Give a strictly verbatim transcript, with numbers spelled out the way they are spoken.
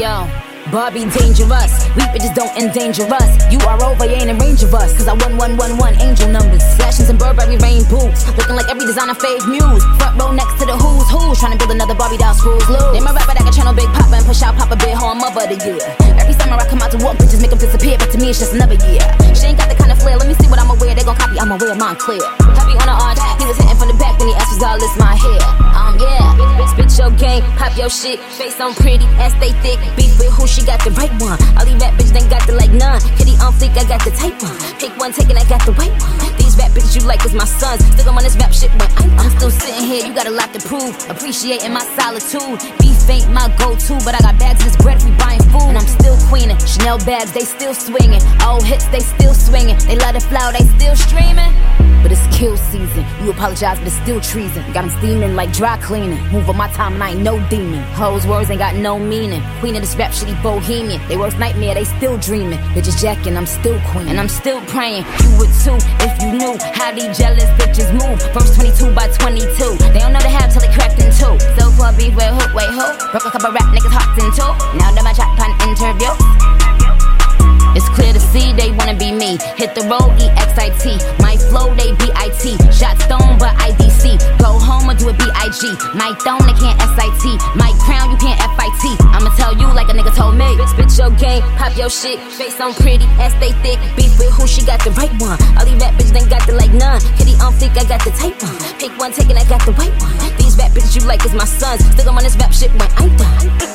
Yo, Barbie dangerous, we bitches don't endanger us. You are over, you ain't in range of us. Cause I won one one one angel numbers. Flashing some Burberry rain boots, looking like every designer fave muse. Front row next to the who's who, trying to build another Barbie doll screws loose. Name a rapper that can channel Big Papa and push out Papa Big Horn Mother of the Year. Every summer I come out to walk, bitches make them disappear, but to me it's just another year. She ain't got the kind of flair, let me see what I'ma wear. They gon' copy, I'ma wear mine clear. Heavy on the arch, he was hitting from the back, then he asked was all this my hair. Um yeah, spit your game, pop your shit, face on pretty, ass stay thick. Beef with who, she got the right one. All these rap bitches ain't got the like none. Kitty on fleek, I got the type one. Pick one, taking, I got the white one. These rap bitches you like is my sons. Still I'm on this rap shit when I'm, I'm still sitting here. You got a lot to prove. Appreciating my solitude. Beef ain't my go-to, but I got bags of this bread if we buying food. And I'm still queening. Chanel bags, they still swinging. Old hits, they still swinging. They let it flow, they still streaming. But it's kill season. You apologize, but it's still treason. Got them steaming like dry cleaning. Move on my time and I ain't no demon. Hoes words ain't got no meaning. Queen of this rap shitty bohemian. They worst nightmare, they still dreaming. Bitches jacking, I'm still queen. And I'm still praying, you would too, if you knew how these jealous bitches move. Verse twenty-two by twenty-two. They don't know the half till they cracked in two. So far beef with who, wait who? Broke a couple rap niggas hearts in two. Now that my chat pan interview. It's clear to see they wanna be me. Hit the road, E X I T. My flow, they B I T. Shot stone, but I D C. Go home or do a B I G. My throne, they can't S I T. My crown, you can't F I T. I'ma tell you like a nigga told me. Spit your game, pop your shit. Face on pretty, ass stay thick. Beef with who, she got the right one. All these rap bitches ain't got the like none. Kitty on fleek, I got the type one. Pick one, taking, I got the white one. These rap bitches you like is my sons. Still I'm on this rap shit when I'm done.